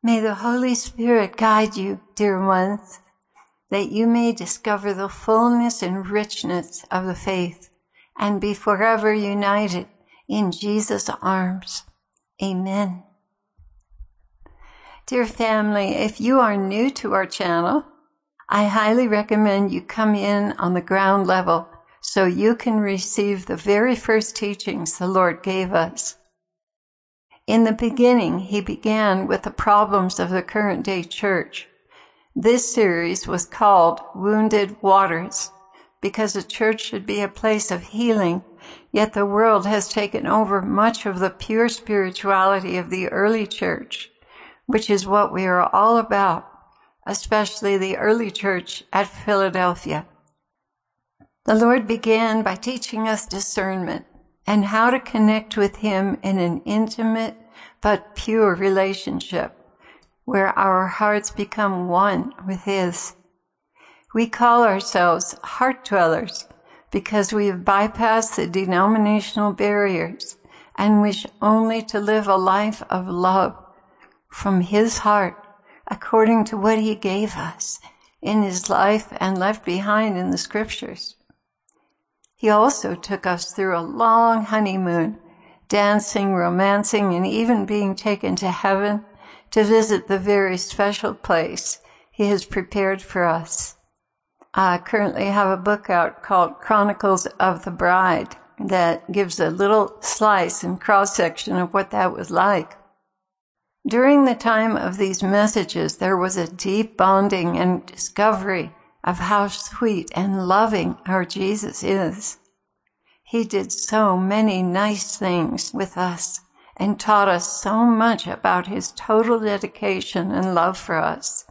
May the Holy Spirit guide you, dear ones, that you may discover the fullness and richness of the faith and be forever united in Jesus' arms. Amen. Dear family, if you are new to our channel, I highly recommend you come in on the ground level so you can receive the very first teachings the Lord gave us. In the beginning, He began with the problems of the current day church. This series was called Wounded Waters because the church should be a place of healing, yet the world has taken over much of the pure spirituality of the early church, which is what we are all about, especially the early church at Philadelphia. The Lord began by teaching us discernment and how to connect with Him in an intimate but pure relationship where our hearts become one with His. We call ourselves heart dwellers because we have bypassed the denominational barriers and wish only to live a life of love from His heart according to what He gave us in His life and left behind in the Scriptures. He also took us through a long honeymoon, dancing, romancing, and even being taken to heaven to visit the very special place He has prepared for us. I currently have a book out called Chronicles of the Bride that gives a little slice and cross-section of what that was like. During the time of these messages, there was a deep bonding and discovery of how sweet and loving our Jesus is. He did so many nice things with us and taught us so much about His total dedication and love for us.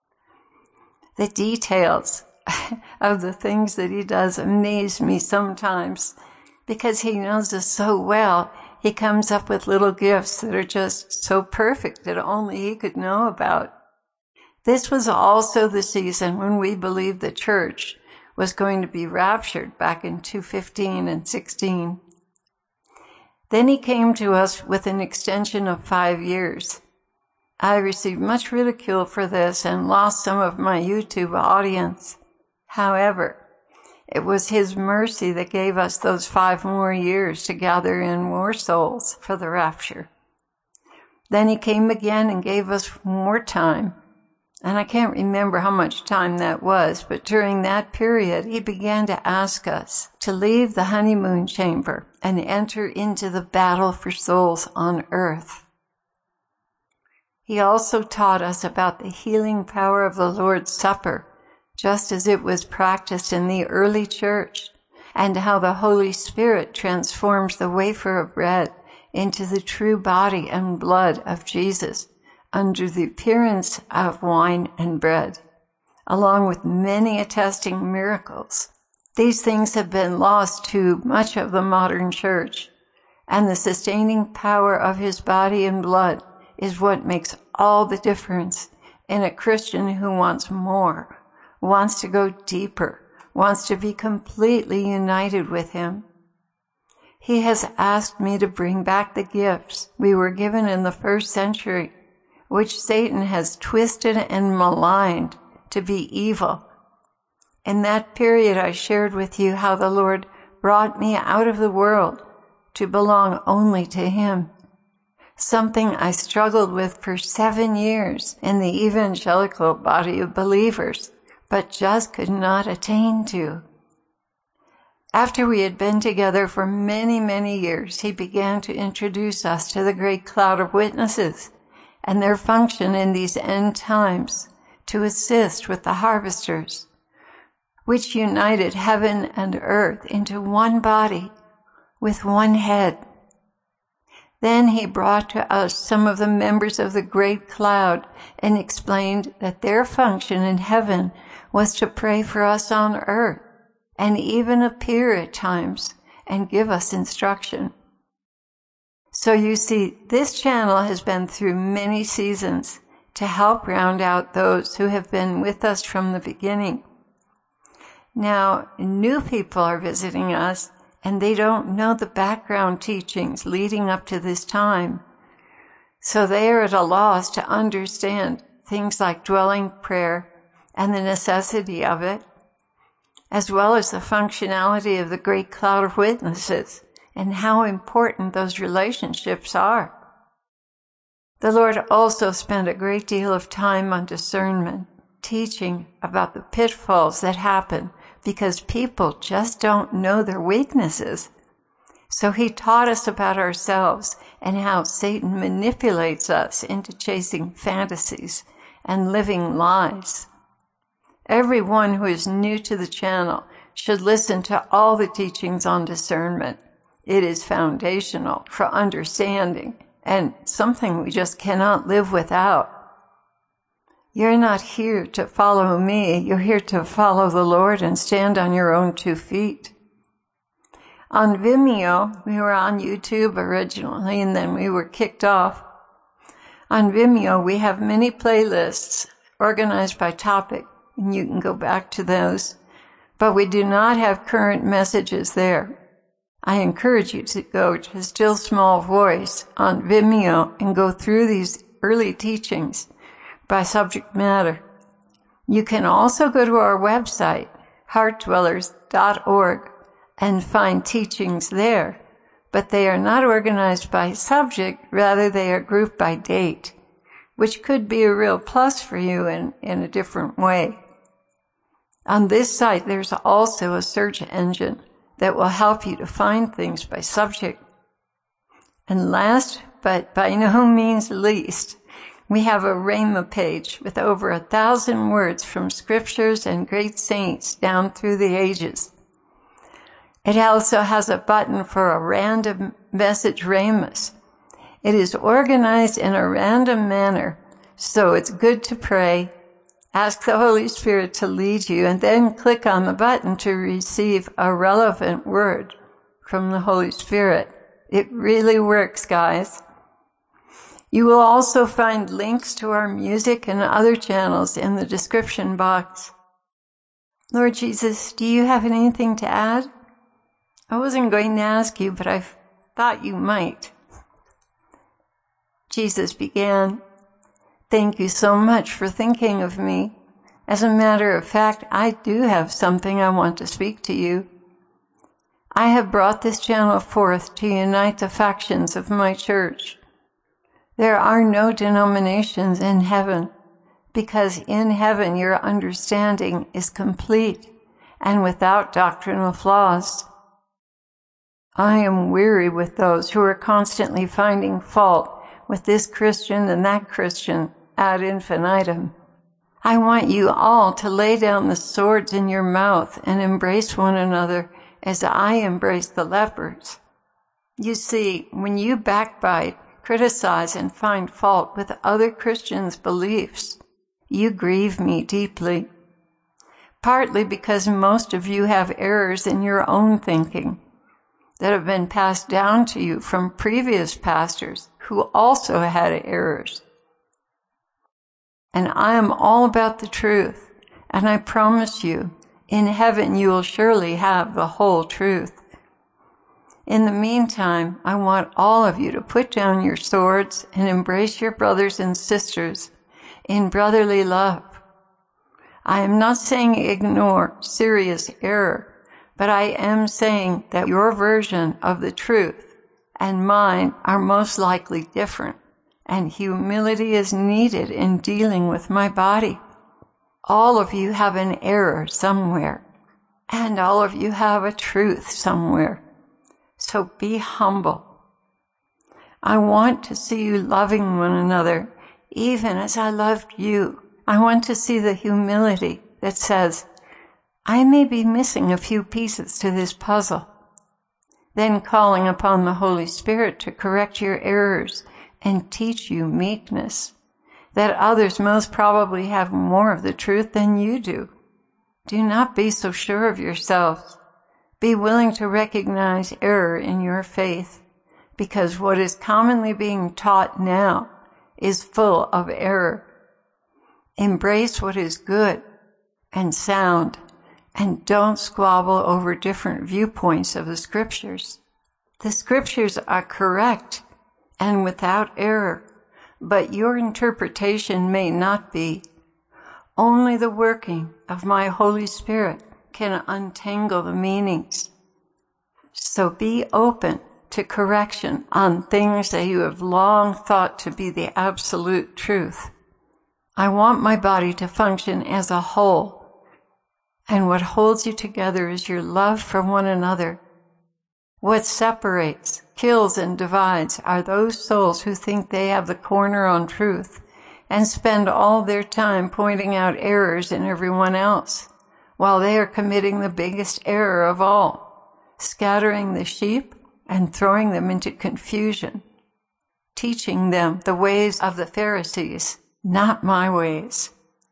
The details of the things that He does amaze me sometimes because He knows us so well. He comes up with little gifts that are just so perfect that only He could know about. This was also the season when we believed the church was going to be raptured back in 2:15 and 16. Then He came to us with an extension of 5 years. I received much ridicule for this and lost some of my YouTube audience. However, it was His mercy that gave us those 5 more years to gather in more souls for the rapture. Then He came again and gave us more time. And I can't remember how much time that was, but during that period, He began to ask us to leave the honeymoon chamber and enter into the battle for souls on earth. He also taught us about the healing power of the Lord's Supper, just as it was practiced in the early church, and how the Holy Spirit transforms the wafer of bread into the true body and blood of Jesus under the appearance of wine and bread, along with many attesting miracles. These things have been lost to much of the modern church, and the sustaining power of His body and blood is what makes all the difference in a Christian who wants more, wants to go deeper, wants to be completely united with Him. He has asked me to bring back the gifts we were given in the first century, which Satan has twisted and maligned to be evil. In that period, I shared with you how the Lord brought me out of the world to belong only to Him, something I struggled with for 7 years in the evangelical body of believers, but just could not attain to. After we had been together for many, many years, He began to introduce us to the great cloud of witnesses and their function in these end times to assist with the harvesters, which united heaven and earth into one body with one head. Then He brought to us some of the members of the great cloud and explained that their function in heaven was to pray for us on earth and even appear at times and give us instruction. So you see, this channel has been through many seasons to help round out those who have been with us from the beginning. Now, new people are visiting us, and they don't know the background teachings leading up to this time. So they are at a loss to understand things like dwelling prayer and the necessity of it, as well as the functionality of the great cloud of witnesses and how important those relationships are. The Lord also spent a great deal of time on discernment, teaching about the pitfalls that happen because people just don't know their weaknesses. So he taught us about ourselves and how Satan manipulates us into chasing fantasies and living lies. Everyone who is new to the channel should listen to all the teachings on discernment. It is foundational for understanding and something we just cannot live without. You're not here to follow me. You're here to follow the Lord and stand on your own 2 feet. On Vimeo, we were on YouTube originally, and then we were kicked off. On Vimeo, we have many playlists organized by topic, and you can go back to those. But we do not have current messages there. I encourage you to go to Still Small Voice on Vimeo and go through these early teachings by subject matter. You can also go to our website, heartdwellers.org, and find teachings there, but they are not organized by subject, rather they are grouped by date, which could be a real plus for you in a different way. On this site, there's also a search engine that will help you to find things by subject. And last, but by no means least, we have a Rhema page with over 1,000 words from scriptures and great saints down through the ages. It also has a button for a random message Rhemas. It is organized in a random manner, so it's good to pray, ask the Holy Spirit to lead you, and then click on the button to receive a relevant word from the Holy Spirit. It really works, guys. You will also find links to our music and other channels in the description box. Lord Jesus, do you have anything to add? I wasn't going to ask you, but I thought you might. Jesus began, "Thank you so much for thinking of me. As a matter of fact, I do have something I want to speak to you. I have brought this channel forth to unite the factions of my church. There are no denominations in heaven, because in heaven your understanding is complete and without doctrinal flaws. I am weary with those who are constantly finding fault with this Christian and that Christian ad infinitum. I want you all to lay down the swords in your mouth and embrace one another as I embrace the lepers. You see, when you backbite, criticize, and find fault with other Christians' beliefs, you grieve me deeply. Partly because most of you have errors in your own thinking that have been passed down to you from previous pastors who also had errors. And I am all about the truth, and I promise you, in heaven you will surely have the whole truth. In the meantime, I want all of you to put down your swords and embrace your brothers and sisters in brotherly love. I am not saying ignore serious error, but I am saying that your version of the truth and mine are most likely different, and humility is needed in dealing with my body. All of you have an error somewhere, and all of you have a truth somewhere. So be humble. I want to see you loving one another, even as I loved you. I want to see the humility that says, I may be missing a few pieces to this puzzle. Then calling upon the Holy Spirit to correct your errors and teach you meekness, that others most probably have more of the truth than you do. Do not be so sure of yourselves. Be willing to recognize error in your faith, because what is commonly being taught now is full of error. Embrace what is good and sound, and don't squabble over different viewpoints of the scriptures. The scriptures are correct and without error, but your interpretation may not be. Only the working of my Holy Spirit can untangle the meanings. So be open to correction on things that you have long thought to be the absolute truth. I want my body to function as a whole, and what holds you together is your love for one another. What separates, kills, and divides are those souls who think they have the corner on truth and spend all their time pointing out errors in everyone else, while they are committing the biggest error of all, scattering the sheep and throwing them into confusion, teaching them the ways of the Pharisees, not my ways.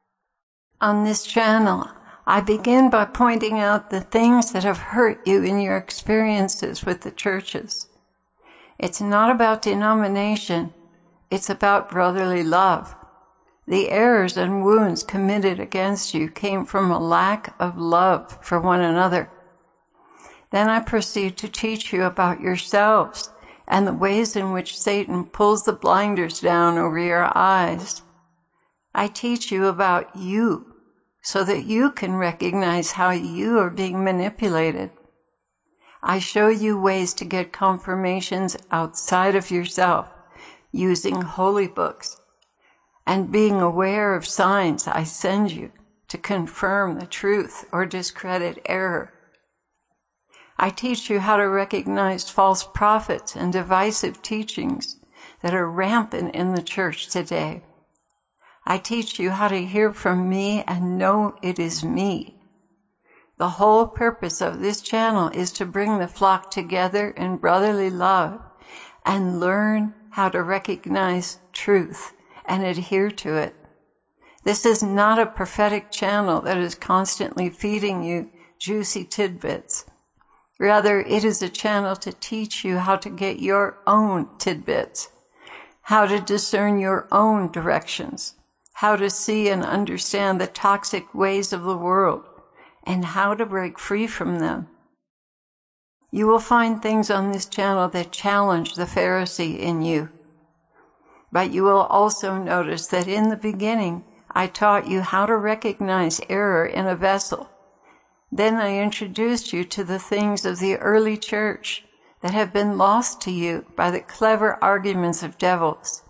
On this channel, I begin by pointing out the things that have hurt you in your experiences with the churches. It's not about denomination, it's about brotherly love. The errors and wounds committed against you came from a lack of love for one another. Then I proceed to teach you about yourselves and the ways in which Satan pulls the blinders down over your eyes. I teach you about you so that you can recognize how you are being manipulated. I show you ways to get confirmations outside of yourself using holy books and being aware of signs I send you to confirm the truth or discredit error. I teach you how to recognize false prophets and divisive teachings that are rampant in the church today. I teach you how to hear from me and know it is me. The whole purpose of this channel is to bring the flock together in brotherly love and learn how to recognize truth and adhere to it. This is not a prophetic channel that is constantly feeding you juicy tidbits. Rather, it is a channel to teach you how to get your own tidbits, how to discern your own directions, how to see and understand the toxic ways of the world, and how to break free from them. You will find things on this channel that challenge the Pharisee in you. But you will also notice that in the beginning, I taught you how to recognize error in a vessel. Then I introduced you to the things of the early church that have been lost to you by the clever arguments of devils.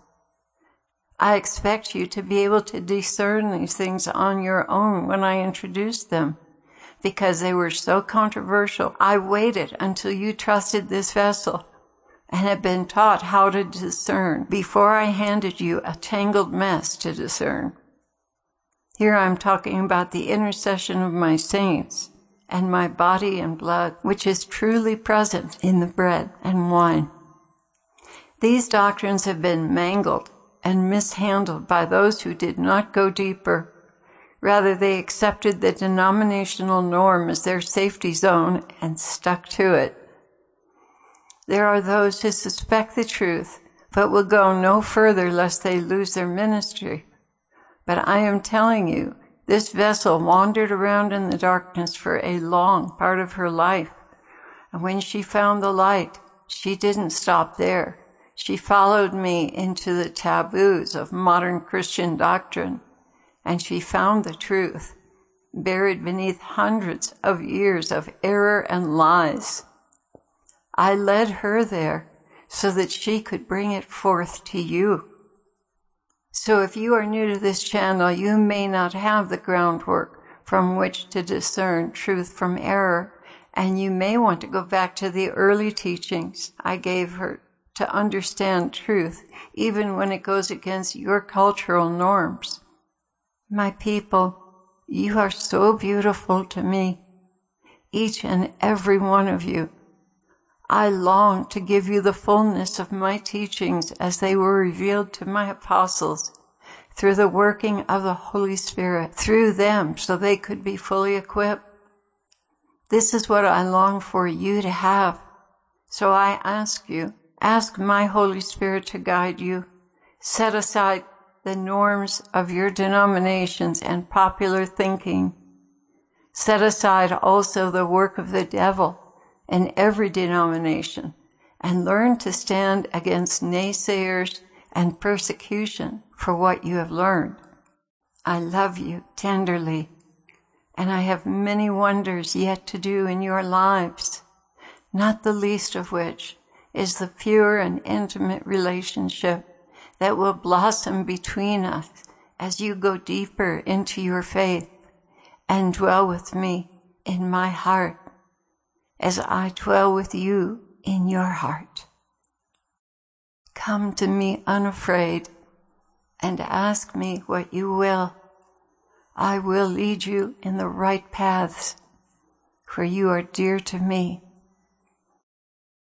I expect you to be able to discern these things on your own when I introduced them. Because they were so controversial, I waited until you trusted this vessel and had been taught how to discern before I handed you a tangled mess to discern. Here I'm talking about the intercession of my saints and my body and blood, which is truly present in the bread and wine. These doctrines have been mangled and mishandled by those who did not go deeper. Rather, they accepted the denominational norm as their safety zone and stuck to it. There are those who suspect the truth, but will go no further lest they lose their ministry. But I am telling you, this vessel wandered around in the darkness for a long part of her life. And when she found the light, she didn't stop there. She followed me into the taboos of modern Christian doctrine. And she found the truth, buried beneath hundreds of years of error and lies. I led her there so that she could bring it forth to you. So if you are new to this channel, you may not have the groundwork from which to discern truth from error, and you may want to go back to the early teachings I gave her to understand truth, even when it goes against your cultural norms. My people, you are so beautiful to me, each and every one of you. I long to give you the fullness of my teachings as they were revealed to my apostles through the working of the Holy Spirit, through them so they could be fully equipped. This is what I long for you to have. So I ask you, ask my Holy Spirit to guide you. Set aside the norms of your denominations and popular thinking. Set aside also the work of the devil in every denomination and learn to stand against naysayers and persecution for what you have learned. I love you tenderly, and I have many wonders yet to do in your lives, not the least of which is the pure and intimate relationship that will blossom between us as you go deeper into your faith and dwell with me in my heart as I dwell with you in your heart. Come to me unafraid and ask me what you will. I will lead you in the right paths, for you are dear to me